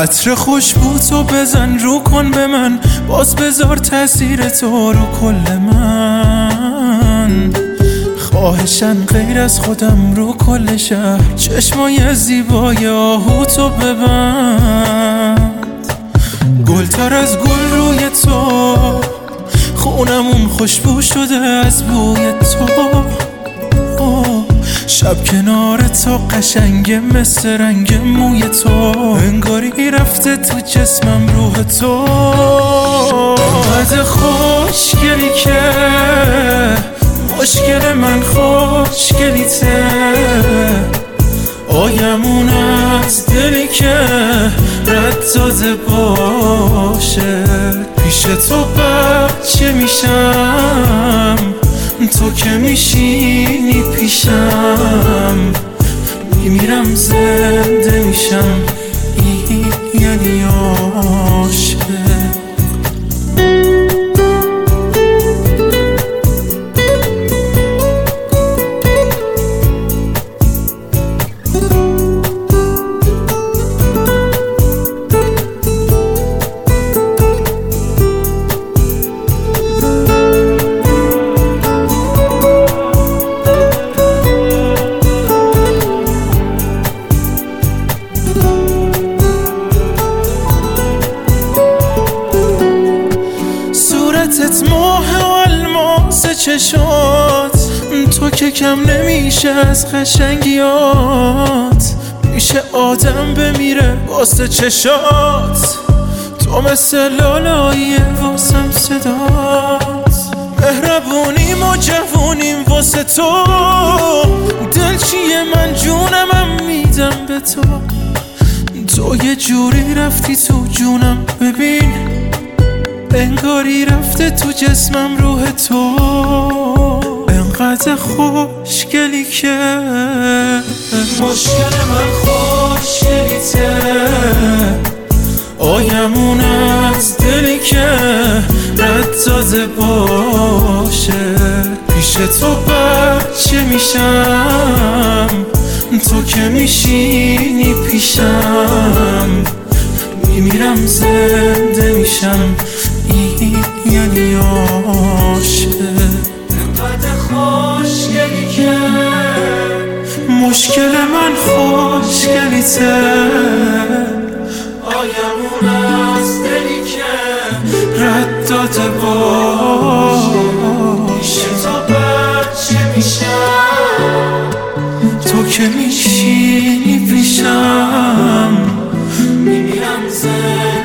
عطر خوشبو تو بزن رو کن به من، باز بذار تاثیر تو رو کل من. خواهشن غیر از خودم رو کل شهر، چشمای زیبای آهو تو ببند. گلتر از گل روی تو، خونمون خوشبو شده از بوی تو. شب کنار تو قشنگه مثل رنگ موی تو، انگاری رفته تو جسمم روح تو. انقدر خوشگلی که مشکل من خوشگلیته، آیمون از دلی که رد داده باشه. پیش تو بچه میشم، تو که میشینی پیشم، میمیرم زنده میشم، یعنی عاشق. صورتت ماه و الماس چشات، تو که کم نمیشه از قشنگیات. میشه آدم بمیره واسه چشات، تو مثل لالایی واسم صدات. مهربونیم و جوونیم واسه تو، دل چیه من جونمم میدم به تو. تو یه جوری رفتی تو جونم، ببین انگاری رفته تو جسمم روح تو. انقدر خوشگلی که مشکل من خوشگلیته، آیمون از دلی که رد داده باشه. پیش تو بچه میشم، تو که میشینی پیشم، میمیرم زنده میشم، یعنی عاشق. انقدر خوشگلی که مشکل من خوشگلیته، آیمون از دلی که رد داده باشه. پیش تو بچه میشم، تو که میشینی پیشم، میمیرم زنده